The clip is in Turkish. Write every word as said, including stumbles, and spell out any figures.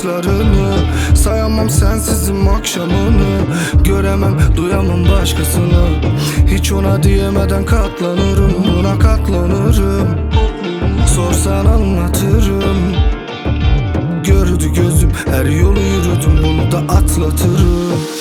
bakışlarını. Sayamam sensizim akşamını. Göremem duyamam başkasını. Hiç ona diyemeden katlanırım, buna katlanırım. Sorsan anlatırım. Gördü gözüm her yolu yürüdüm, bunu da atlatırım.